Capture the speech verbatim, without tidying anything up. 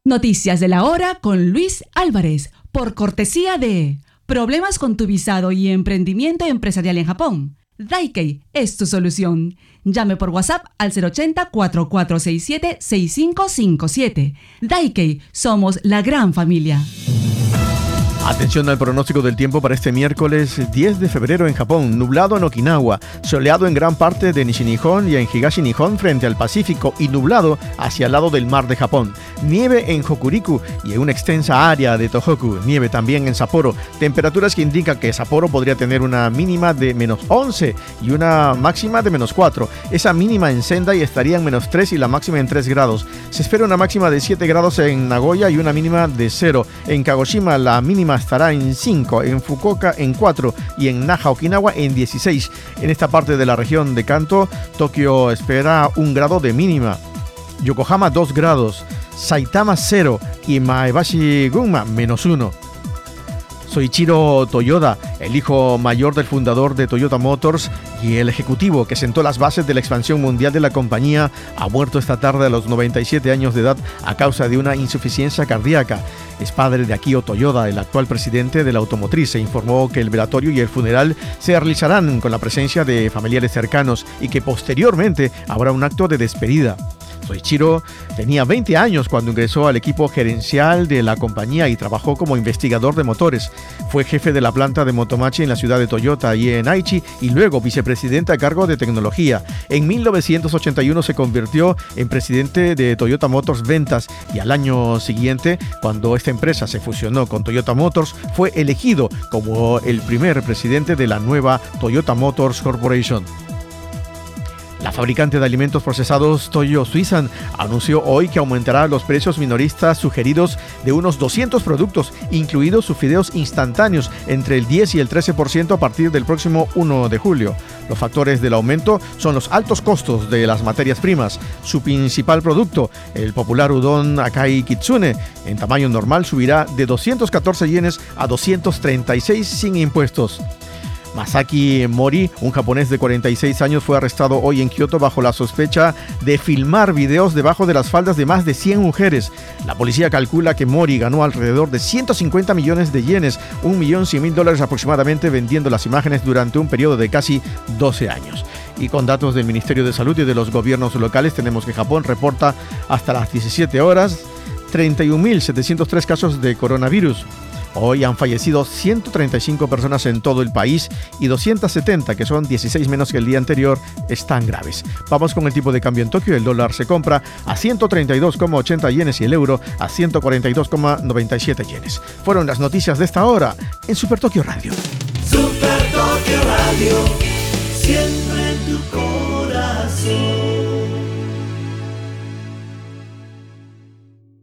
Noticias de la hora con Luis Álvarez, por cortesía de Problemas con tu visado y emprendimiento empresarial en Japón. Daikei es tu solución. Llame por WhatsApp al cero ochenta, cuatro cuatro seis siete, seis cinco cinco siete. Daikei, somos la gran familia. Atención al pronóstico del tiempo para este miércoles diez de febrero en Japón. Nublado en Okinawa, soleado en gran parte de Nishi-Nihon y en Higashi-Nihon frente al Pacífico y nublado hacia el lado del mar de Japón. Nieve en Hokuriku y en una extensa área de Tohoku. Nieve también en Sapporo. Temperaturas que indican que Sapporo podría tener una mínima de menos once y una máxima de menos cuatro. Esa mínima en Sendai estaría en menos tres y la máxima en tres grados. Se espera una máxima de siete grados en Nagoya y una mínima de cero. En Kagoshima la mínima estará en cinco, en Fukuoka en cuatro y en Naha, Okinawa en dieciséis. En esta parte de la región de Kanto, Tokio espera un grado de mínima. Yokohama dos grados, Saitama cero y Maebashi, Gunma menos uno. Soichiro Toyoda, el hijo mayor del fundador de Toyota Motors y el ejecutivo que sentó las bases de la expansión mundial de la compañía, ha muerto esta tarde a los noventa y siete años de edad a causa de una insuficiencia cardíaca. Es padre de Akio Toyoda, el actual presidente de la automotriz. Se informó que el velatorio y el funeral se realizarán con la presencia de familiares cercanos y que posteriormente habrá un acto de despedida. Soichiro tenía veinte años cuando ingresó al equipo gerencial de la compañía y trabajó como investigador de motores. Fue jefe de la planta de Motomachi en la ciudad de Toyota y en Aichi y luego vicepresidente a cargo de tecnología. En mil novecientos ochenta y uno se convirtió en presidente de Toyota Motors Ventas y al año siguiente, cuando esta empresa se fusionó con Toyota Motors, fue elegido como el primer presidente de la nueva Toyota Motors Corporation. La fabricante de alimentos procesados Toyo Suisan anunció hoy que aumentará los precios minoristas sugeridos de unos doscientos productos, incluidos sus fideos instantáneos, entre el diez y el trece por ciento a partir del próximo primero de julio. Los factores del aumento son los altos costos de las materias primas. Su principal producto, el popular udon Akai Kitsune, en tamaño normal subirá de doscientos catorce yenes a doscientos treinta y seis sin impuestos. Masaki Mori, un japonés de cuarenta y seis años, fue arrestado hoy en Kioto bajo la sospecha de filmar videos debajo de las faldas de más de cien mujeres. La policía calcula que Mori ganó alrededor de ciento cincuenta millones de yenes, un millón cien mil dólares aproximadamente, vendiendo las imágenes durante un periodo de casi doce años. Y con datos del Ministerio de Salud y de los gobiernos locales, tenemos que Japón reporta hasta las diecisiete horas treinta y un mil setecientos tres casos de coronavirus. Hoy han fallecido ciento treinta y cinco personas en todo el país y doscientas setenta, que son dieciséis menos que el día anterior, están graves. Vamos con el tipo de cambio en Tokio. El dólar se compra a ciento treinta y dos coma ochenta yenes y el euro a ciento cuarenta y dos coma noventa y siete yenes. Fueron las noticias de esta hora en Super Tokio Radio. Super Tokio Radio, siempre en tu corazón.